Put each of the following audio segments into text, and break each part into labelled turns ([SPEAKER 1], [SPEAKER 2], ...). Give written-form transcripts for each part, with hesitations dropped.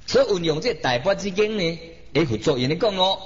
[SPEAKER 1] 所以运用这大八字经呢，会副作用的讲哦。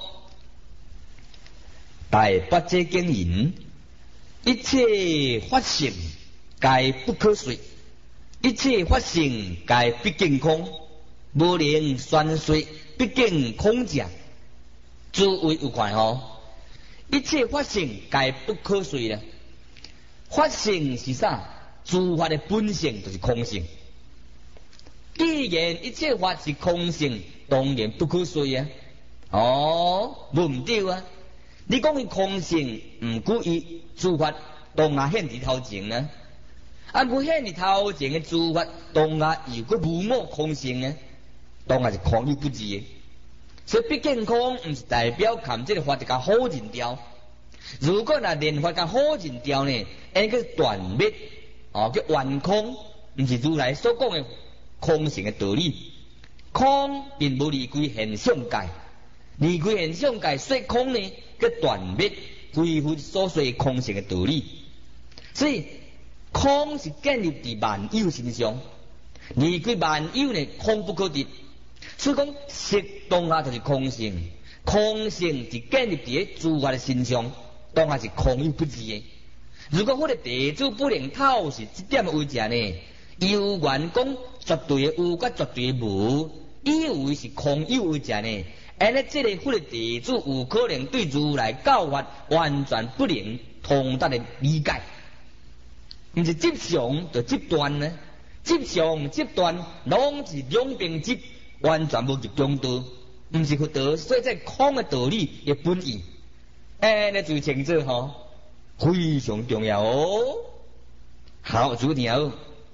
[SPEAKER 1] 大八字经言：一切法性，皆不可随；一切法性，皆必见空。无能宣说，必见空假。诸位有看吼？一切法性，皆不可随啦。法性是啥？诸法的本性就是空性。既然一切法是空性，当然不可随啊。无唔对啊。你讲伊空性，唔过伊诸法当下显伫头前呢？不显伫头前嘅诸法，当下又个无我空性呢？当下是空有不治嘅。所以毕竟空唔是代表看这个法就甲好认掉。如果那连法甲好认掉呢，那个断灭叫完空，唔是如来所讲的空性的道理。空并无离开现象界，离开现象界说空呢，叫断灭恢复所说的空性的道理。所以空是建立伫万有身上，离开万有呢，空不可得。所以讲色当下就是空性，空性是建立伫诸法的身上，当下是空有不治的。如果我哋地主不能透视这点的为者呢，有缘讲绝对的有，甲绝对的无，以为是空有为者呢，安尼这个佛的地主有可能对如来教法完全不能通达的理解，唔是接上就接断呢，接上接断拢是两边接。完全无入中道，唔是佛道，所以这空的道理嘅本意，那就清楚吼，非常重要哦。好，主条，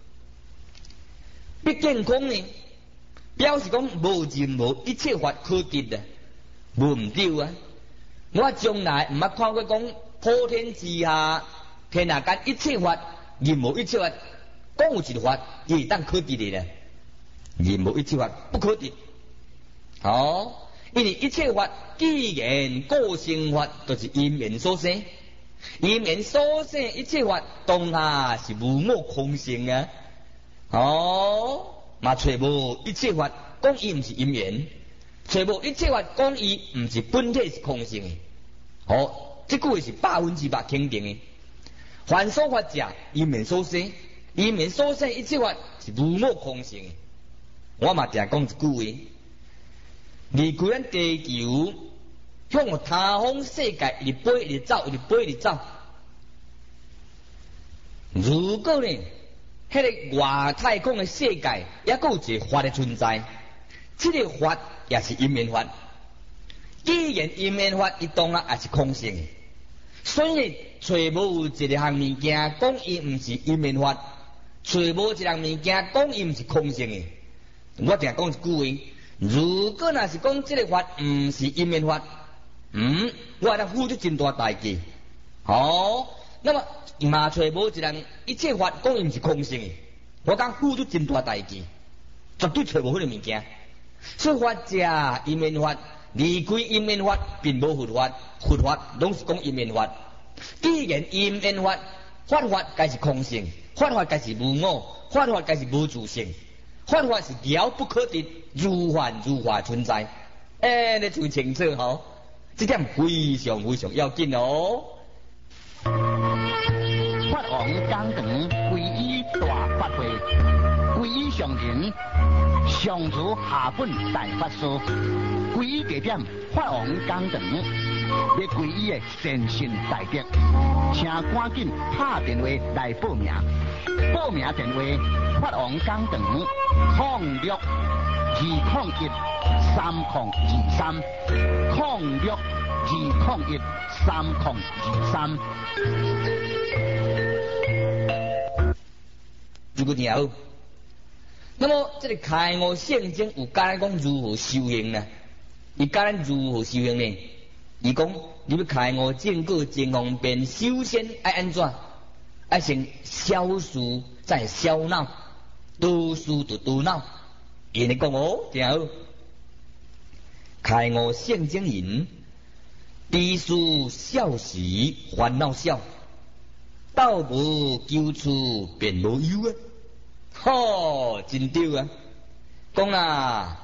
[SPEAKER 1] 毕竟空呢，表示讲无任何一切法可得啊，无唔对啊。我将来唔捌看过讲普天之下，天下间一切法，任何一切法，讲有一个法，也当可得的啦。任何一切法不可得，因为一切法既然个性法，就是因缘所生，因缘所生一切法当下是无我空性啊，嘛找无一切法讲伊唔是因缘，找无一切法讲伊唔是本体是空性的，这句话是100%肯定的。凡所法者，因缘所生，因缘所生一切法是无我空性的。我嘛定讲一句话，离开咱地球，向他方世界一直飞，一直走，一直飞，一直走。如果呢，迄个外太空的世界，也有一个法的存在，这个法也是因缘法。既然因缘法，伊当然也是空性的，所以找无一项物件讲伊唔是因缘法，找无一项物件讲伊唔是空性的。我定讲一句话，如果那是讲这个法唔是因缘法，我还付出真大代价。那么嘛找无一人一切法讲伊唔是空性的，我讲付出真大代价，绝对找无迄个物件。所以法者因缘法，离开因缘法并无佛法，佛法拢是讲因缘法。既然因缘法，法该是空性，法该是无我，法该是无自性。法是了不可得，如幻如化存在，你就清楚吼，这点非常非常要紧哦。
[SPEAKER 2] 法王讲堂皈依大法会，皈依上人上如下本大法师，皈依地点法王讲堂，要皈依的善信大德，请赶紧打电话来报名。报名电话：法王讲堂062023，0620233023。
[SPEAKER 1] 如果条，那么这个开悟圣经有教咱讲如何修行呢？伊教咱如何修行呢？伊讲你要开悟正果真方便，首先爱安怎？爱先消事，再消恼，多事就多恼。伊你讲听开悟圣经言：知事少时烦恼少，斗无求处便无忧啊！真对啊！讲啦，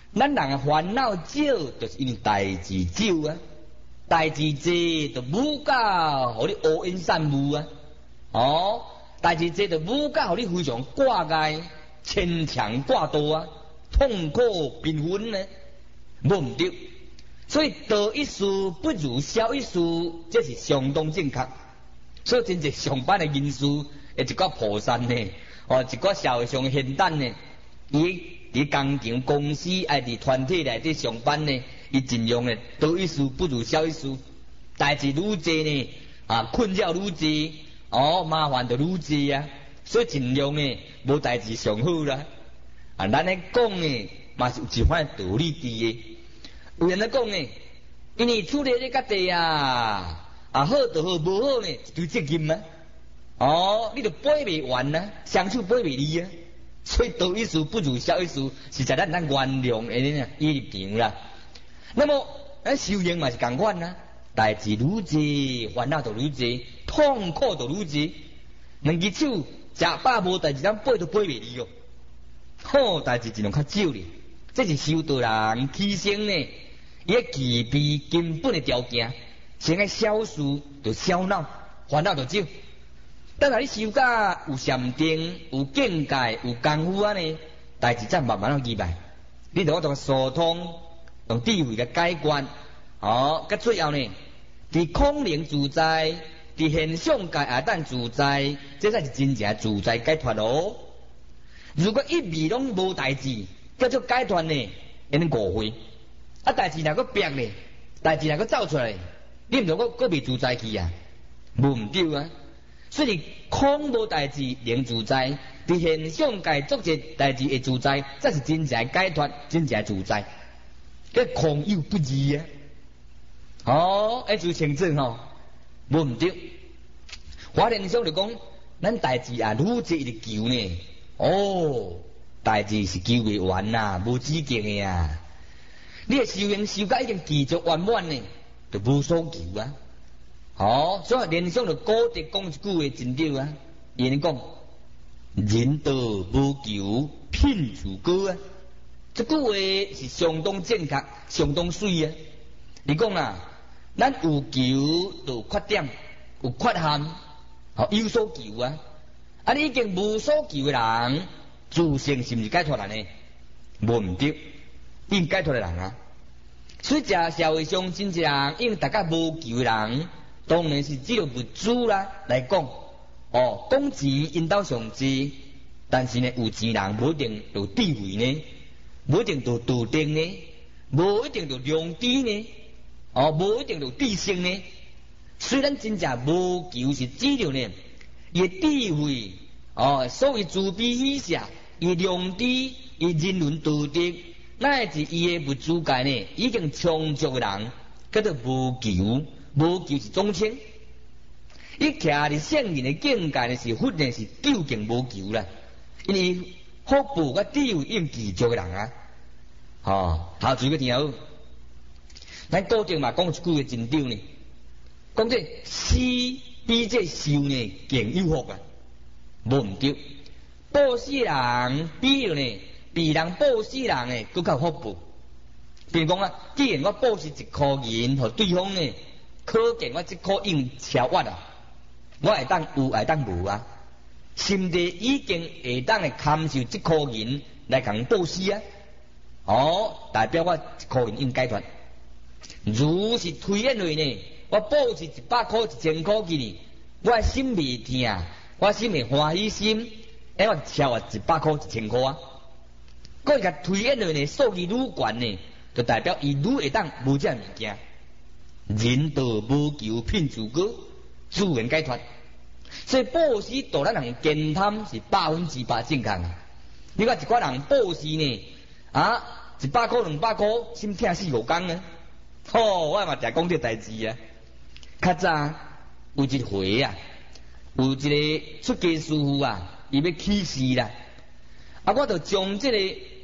[SPEAKER 1] 咱人烦恼少，就是因为代志少啊。代志多，就无教，互你乌烟散雾啊。哦，代志多就无教，互你非常挂碍、牵强挂多啊，痛苦缤纷呢，无唔对。所以得一事不如少一事，这是相当正确。所以真正上班的人士，一寡菩萨呢，一寡社会上现等呢，伊伫工厂、公司，爱伫团体内底上班呢，伊尽量呢得一事不如少一事，代志愈多呢，困扰愈多，麻烦就愈多啊。所以尽量呢，无代志上好啦。咱咧讲呢，嘛是有一番道理伫的。有人咧讲呢，因为处理咧家己好就好，无好呢一堆责任啊。你就背袂完啊，双手背袂离啊。所以得一事不如少一事，是在咱原谅的伊入场啦。那么修行嘛是共款啊，代志愈多，烦恼就愈多，痛苦就愈多。两只手食饱无代志，咱背都背袂离哦。好代志尽量较少咧，这是修道人起升呢，伊个具备根本的条件。先爱小事就小恼，烦恼就少。等下你修甲有禅定、有境界、有功夫呢，代志才慢慢入来。你着我同疏通，用智慧来解决。甲最后呢，伫空灵自在，伫现象界也当自在，这才是真正自在解脱咯。如果一味拢无代志，叫做解脱呢，因误会。代志若个逼呢，代志若个走出来，你毋着个未自在去啊？无毋对啊！所以空无代志，灵自在；伫现象界做一代志会自在，这是真正解脱，真正自在。个空有不二啊！就清楚吼，无毋对。华严上就讲，咱代志愈多一直求呢，代志是求袂完呐，无止境的啊！你的修行修甲已经具足圆满呢，就无所求啊！所以连上就古德讲一句话真对啊，伊讲人道无求，品自高啊！这句话是相当正确，相当水啊！你讲啦，咱有求就有缺点，有缺陷，有所求啊！你已经无所求的人，自性是毋是解脱人呢？无毋对，应解脱的人啊！所以社会上真正人，因为大家无求的人，当然是只有物资啦来讲。讲钱因斗上济，但是呢，有钱人无一定有智慧呢，无一定有道德呢，无一定有良知呢，无一定有智性呢。虽然真正无求是指着呢，伊智慧，所谓慈悲喜舍，伊良知，伊人伦道德，乃至伊的物资界呢，已经充足的人，叫做无求。无求是总称，伊徛伫圣人的境界呢，是忽然是究竟无求啦。因为福报甲智慧应具足的人啊，下嘴个听好。咱古典嘛讲一句话真对呢，讲这施比这受呢更有福啊，无毋对。布施人比呢，比人布施人呢，更较有福报。比如讲啊，既然我布施1块银互对方呢，可见我这块用超我啊，我会当有，会当无啊。心地已经会当会堪受这块银来共布施啊，代表我1块银应解脱。如是推演类呢，我布施100块、1000块去呢，我心未痛，我心会欢喜心，我超啊100块、1000块啊。佮伊甲推演类呢，数字愈悬呢，就代表伊愈会当无这物件。人道无求，品自高，自然解脱。所以布施度咱人健谈是100%正确啊！你看一寡人布施呢，100块、200块，心痛4、5天呢。我嘛常讲这代志啊。较早有一回啊，有一个出家师傅啊，伊要起誓啦，我就将这个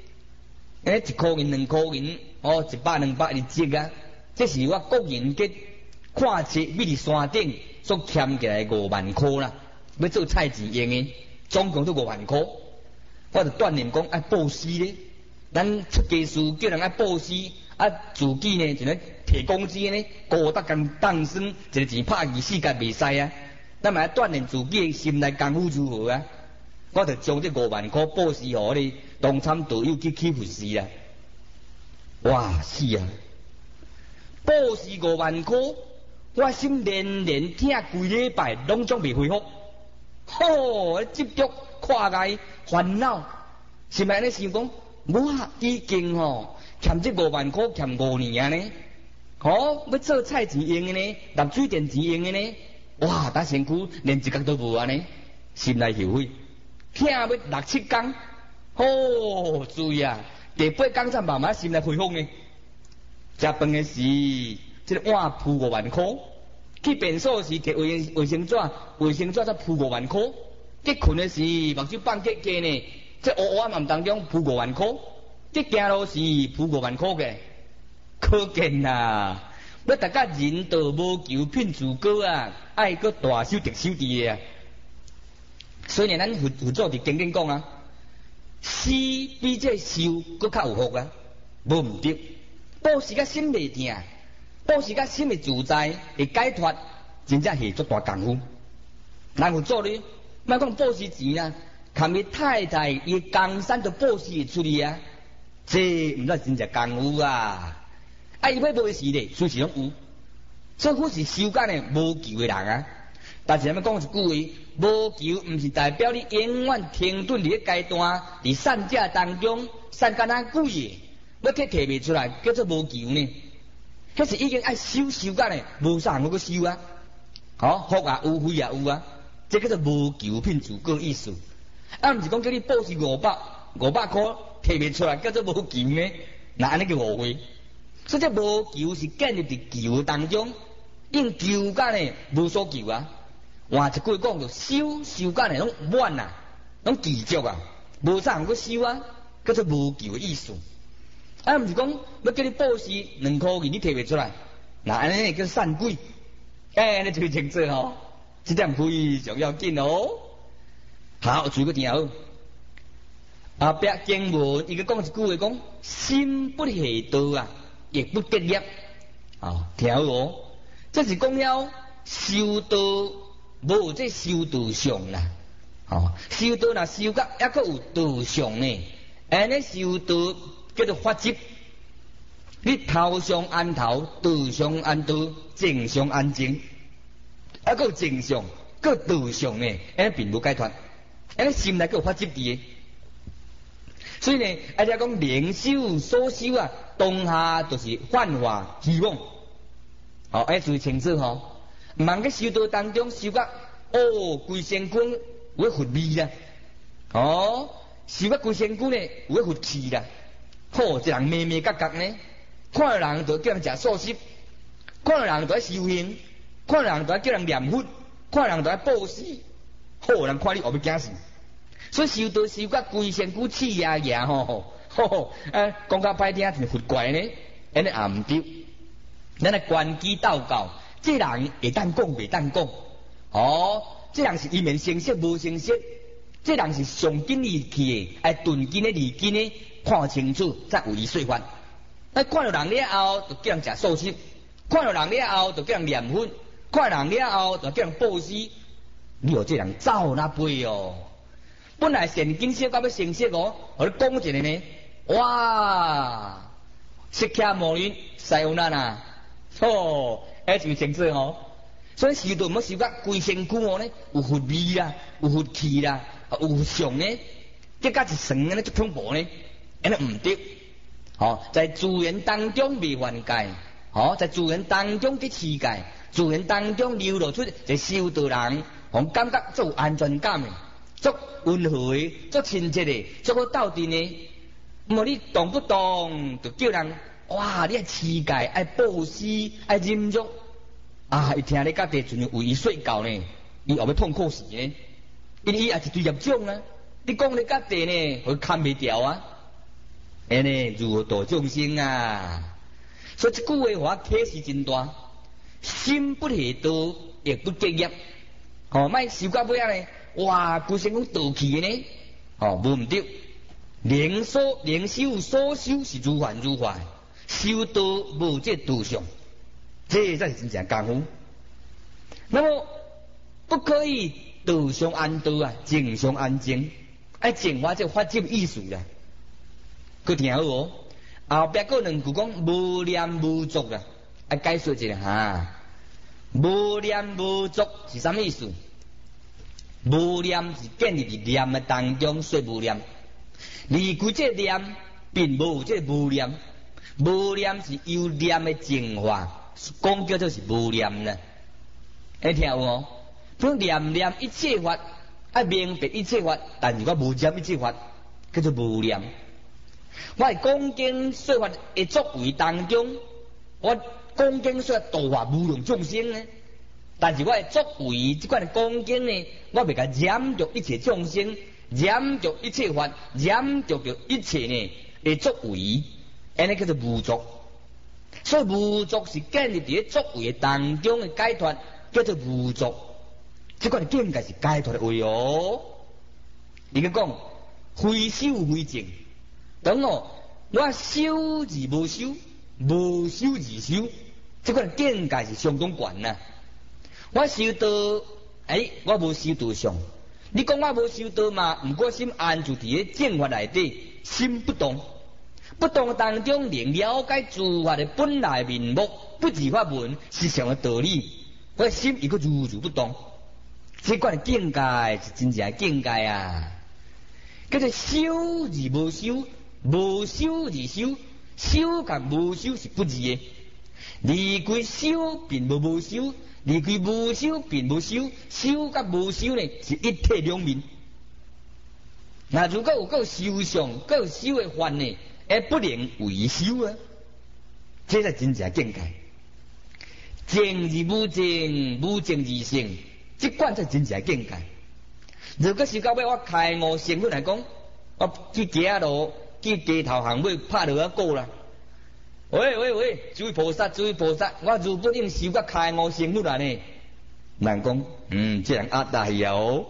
[SPEAKER 1] 1块银、2块银，100、200的值啊。这是我个人嘅看册美丽山顶所欠起来5万块啦，要做菜钱用的，总共都5万块。我就锻炼讲布施咧， 咱出家事叫人爱布施，啊自己呢就咧摕工资呢，孤单咁当生，一个钱拍二世界袂使啊！咱嘛锻炼自己的心内功夫如何啊？我就将这5万块布施予你，同参道友去服侍啊！哇，是啊！布施5万块，我心连连听规礼拜，拢总未恢复。吼，执着看碍烦恼，是咪安尼想讲？我已经欠这5万块，欠5年呢。要做菜钱用的呢，拿水电钱用的呢。哇，打身躯连一角都无安尼，心内后悔。听要6、7天，注意啊！第8天才慢慢心内恢复呢。食饭的时，这个碗铺5万块；去便所时，摕卫生纸才铺5万块；结困的时，目睭放结结呢，这乌暗暗当中铺5万块；这行路时铺5万块嘅，可见啦！要大家人道无求品自高啊，爱个大修特修的啊！所以咱佛祖伫经典讲啊，施比这修搁较有福啊，无毋对。布施甲心袂痛，布施甲心会自在，会解脱，真正是足大功夫。人有做咧，莫讲布施钱啊，含伊太太伊江山都布施出去啊，这毋算真正功夫啊！伊要布施咧，随时拢有。这乎是修干的无求的人啊。但是咱们讲一句话，无求毋是代表你永远停顿伫咧阶段，伫善者当中善干哪久嘢。要摕袂出来，叫做无求呢。迄是已经爱修干的，无啥通去修啊。福啊有，慧啊有啊，这叫做无求品自个意思。毋是讲叫你布施500块摕袂出来，叫做无求呢。那安尼叫误会。所以这无求是建立伫求当中，因求干的无所求啊。换一句讲，就修干的拢满啊，拢记足啊，无啥通去修啊，叫做无求的意思。毋是讲要叫你布施2块钱，你摕袂出来，那安尼叫善鬼，你最清楚这点非常要紧哦。好，最个听好。后壁经文伊个讲一句话，讲心不下道啊，亦不结业。听好哦。这是讲了修道无有这修道上啦。修道若修甲还佫有道上呢，安尼修道叫做法执，你头上安头，道上安道，正上安正，还佫有正上，佫道上呢，安尼并无解脱，安尼心内佫有法执伫诶。所以呢，而且讲灵修所修啊，当下就是幻化希望，要注意清楚毋通去修道当中修甲规身躯有佛味啦，修甲规身躯呢有佛气啦。这人咩咩角角呢？看到人就叫人食素食，看到人就爱修行，看到人就爱叫人念佛，看到人就爱布施，人看你后要惊死。所以修道修甲规身躯气压压讲较歹听是佛怪呢，安尼也毋对。咱来关机祷告，这人会当讲袂当讲，这人是一面成色无成色，这人是上紧离去的，爱顿紧的离紧的。看清楚才有伊说法。看到人了后，就叫人食素食；看到人了后，就叫人念佛；看到人了后，就叫人布施。你有这人走哪背哦？本来善根色到要成色哦，我讲一个呢，哇！释迦牟尼西有咱啊，就清楚哦。所以修道要修甲规身躯呢，有佛味啦，有佛气啦，有相呢，结果一算呢，就恐怖呢。安尼毋对，在自然当中未犯戒，在自然当中去持戒，自然当中流露出一修道人，感觉足有安全感的，足温和的，足亲切的，足好斗阵的。你动不动就叫人哇，你爱持戒，爱布施，爱忍辱伊听你甲地阵为伊说教呢，伊后要痛苦死呢，因伊也是对业障啊。你讲你甲地呢，佢看袂掉啊。安尼如何度众生啊？所以这句话我启示真大，心不下道，亦不结业。莫修到尾啊呢，哇，规身讲道气的呢，无毋对。 灵修所修是如幻如化，修道无这道相，这才是真正功夫。那么不可以道相安道啊，静相安静，爱净化这发展艺术啦。佮听好哦，后壁个两句讲无念无作啦，爱解说一下哈。无念无作是啥意思？无念是建立伫念的当中说无念，离开这念并无这无念，无念是由念的净化，讲叫做是无念啦。会听有哦？讲念一切法，爱明白一切法，但是我无念一切法，叫做无念。我係講經說法嘅作為當中，我講經說度化無量眾生呢，但是我係作為這款講經呢，我袂甲染着一切眾生，染着一切法，染着一切呢嘅作為，安尼叫做無作。所以無作是建立喺作為當中嘅解脫，叫做無作。這款境界是解脫嘅位哦。而家講非修非淨。等哦，我修而無修，無修而修，這款境界是相當懸呐。我修道，我無修道相。你講我無修道嘛，毋過心安住伫個正法內底，心不動。不動當中，能了解諸法的本來面目，不二法門，實相的道理。我心亦個如如不動，這款境界是真正的境界啊！叫做修而無修。無修而修，修甲無修是不二嘅。離開修並無修，離開無修並無修，修甲無修呢是一體兩面。那如果有修相，有修嘅法呢，不能為修啊！這才真正境界。靜而無靜，無靜而性，這款才真正境界。如果是到尾我開悟成佛來講，我去行路。去街頭巷尾拍落啊鼓啦！喂，諸位菩薩，我如本應修甲開悟成佛啦呢。人講，這人壓大有，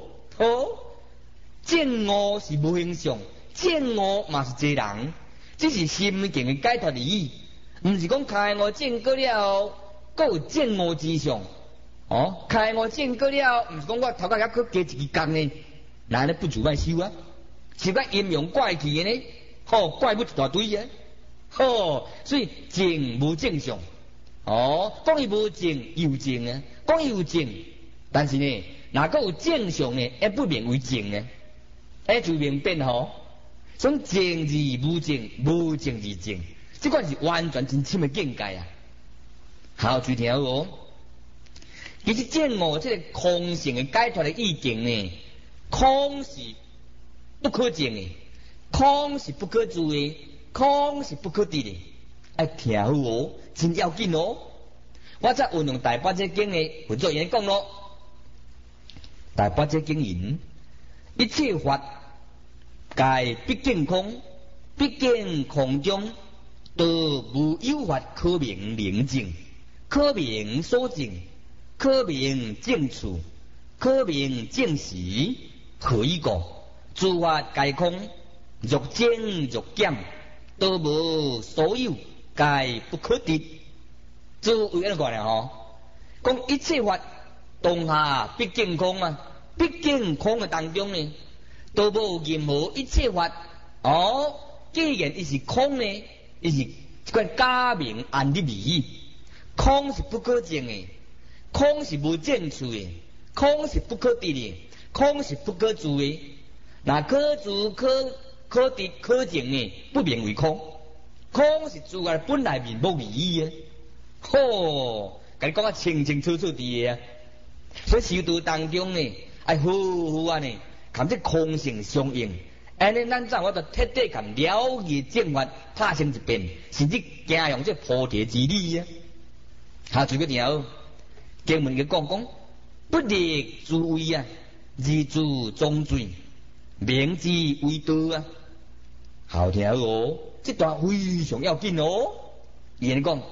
[SPEAKER 1] 見悟是無形象，見悟嘛是一人，這是心境嘅解脫而已，唔是講開悟證過了，還有見悟之相。開悟證過了，唔是講我頭殼還去加一支鋼呢，那不如賣修啊，是講陰陽怪氣嘅呢。怪物一大堆嘅，所以靜無正常。講伊無靜有靜啊，講伊有靜，但是呢，若果有正常呢，不名為靜呢，就明變吼。所以靜而無靜，無靜而靜，這款是完全真深嘅境界啊！好，注意聽好。其實證悟這個空性嘅解脫嘅意境呢，空是不可證嘅。空是不可住的，空是不可得的，愛聽好哦，真要緊哦。我則運用大八節經嘅合作言講咯。大八節經言，一切法皆畢竟空，畢竟空中，都無有法可名寧靜，可名所靜，可名靜處，可名靜時，何以講？諸法皆空。若增若減，都無所有，皆不可得。就為安怎講呢？講一切法當下畢竟空啊，畢竟空嘅當中呢，都無任何一切法。既然伊是空呢，伊是一個假名安立義。空是不可證嘅，空是無證處嘅，空是不可得嘅，空是不可住嘅。那可住可得可證呢，不名為空。空是諸法本來面目而已啊！甲你講啊清清楚楚啲嘢啊！所以修道當中呢，愛好好啊呢，含這空性相應。安尼咱怎我就徹底含了解正法，拍成一遍，甚至行用這菩提之理啊！下最緊要經文嘅講，不立諸位啊，自諸眾罪。名之為道啊，好聽哦！這段非常要緊哦。伊安尼講，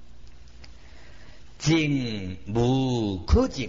[SPEAKER 1] 靜無可靜，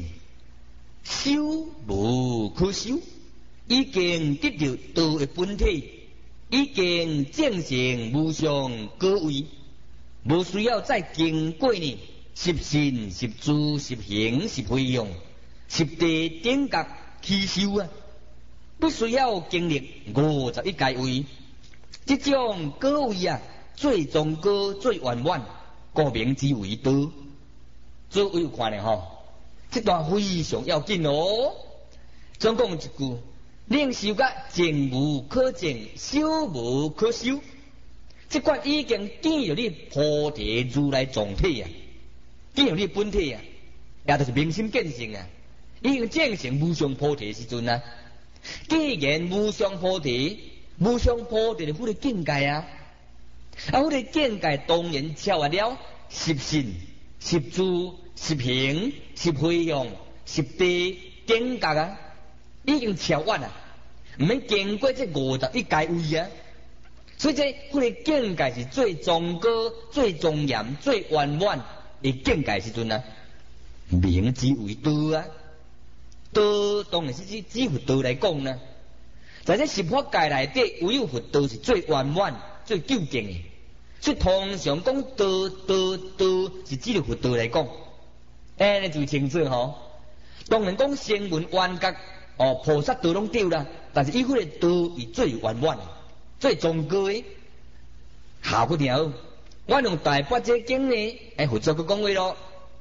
[SPEAKER 1] 修無可修，已經得到道的本體， 已经证成无上果位，无需要再经过呢十信、十住、十行、十费用、十地等觉起修啊，不需要经历51阶位。这种果位啊，最终果、最圆满，故名之为道。诸位有看咧吼，这段非常要紧哦。总讲一句，领受甲证无可证，修无可修。这款已经见着你菩提如来状体啊，见着你本体啊，也就是明心见性啊，已经证成无上菩提时阵啊。既然无上菩提，无上菩提就迄个境界啊，迄个境界当然超越了十信、十住、十行、十费用、十地等觉啊，已经超越啊，唔免经过这51阶位啊。所以这迄个境界是最终果、最庄严、最圆满的境界时阵啊，名之为道啊。道当然是指佛道来讲呢，在这十法界内底，唯有佛道是最圆满、最究竟的。所以通常讲道是指着佛道来讲，安尼就清楚吼。当然讲声闻缘觉菩萨道拢对啦，但是伊迄个道是最圆满、最终果的。下不条，我用大般若经呢，佛祖佮讲话咯。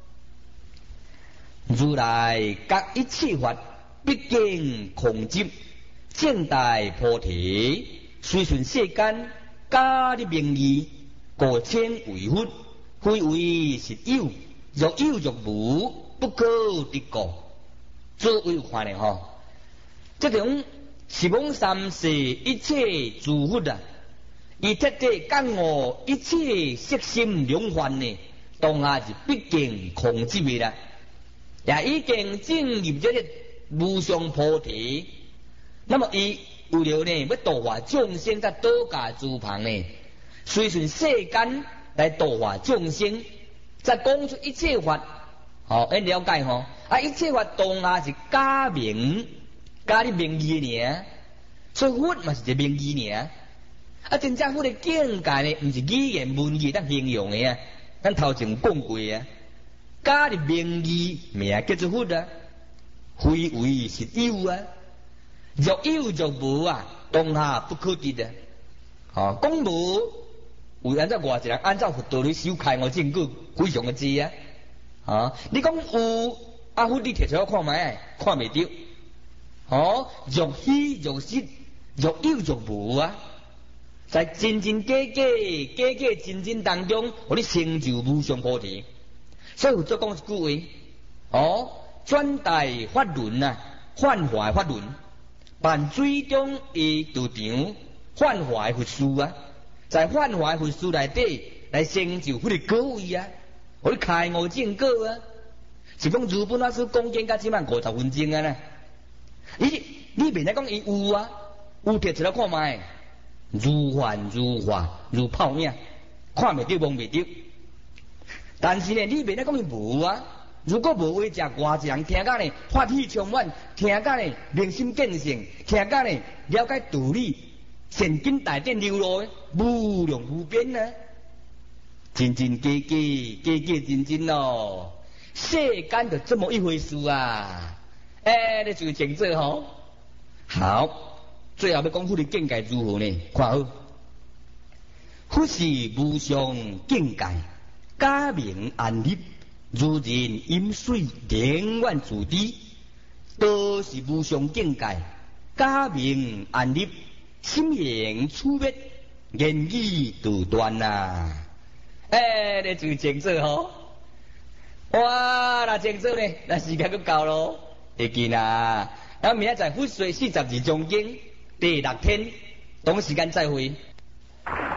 [SPEAKER 1] 如来觉一切法毕竟空寂，正大菩提，随顺世间假的名义，故称为佛，非为实有，若有若无，不可得过。诸位有看咧吼，这种十方三世一切诸佛啊，伊彻底感悟一切色心两幻呢，当下是毕竟空寂的啦。也已经进入这个无上菩提，那么伊为了呢要度化众生，在倒驾诸旁呢，随顺世间来度化众生，再讲出一切法，你了解吼？一切法当下是假名，假的名义尔，所以佛嘛是一个名义尔。真正佛的境界呢，唔是语言文字当形容的啊，咱头前讲过啊。假的名义名叫做佛啊，非为实有啊，若有若无啊，当下不可得啊。讲无，有按照外一人按照佛道理修开我证据非常的济啊。你讲有佛你摕出来看卖，看袂到。若虚若实，若有若无啊，在真真假假、假假真真当中，互你成就无上菩提。所以佛祖讲一句话，转大法轮啊，幻化法轮，办最终的道场，幻化佛事啊，在幻化佛事内底来成就迄个果位啊，互你开悟证果啊。是讲日本老师讲经到即满50分钟啊啦，你袂来讲伊有啊，有摕出来看卖，如幻如化如泡影，看袂到摸袂到。但是呢，你袂来讲伊无啊。如果无话，食外一人听甲呢法喜充满，听甲呢明心见性，听甲呢了解道理，现今大典流露，无量无边啊！真真假假，假假真真咯。世间就这么一回事啊！你就清楚吼。好，最后要讲佛的境界如何呢？看好，佛是无上境界。假名安立，如人饮水，宁愿自知。道是无上境界，假名安立，心行处灭，言语独断呐。你就清楚吼。哇，那清楚呢？那时间都够咯，会记啦。咱明仔载佛说42章经第6天，同时间再会。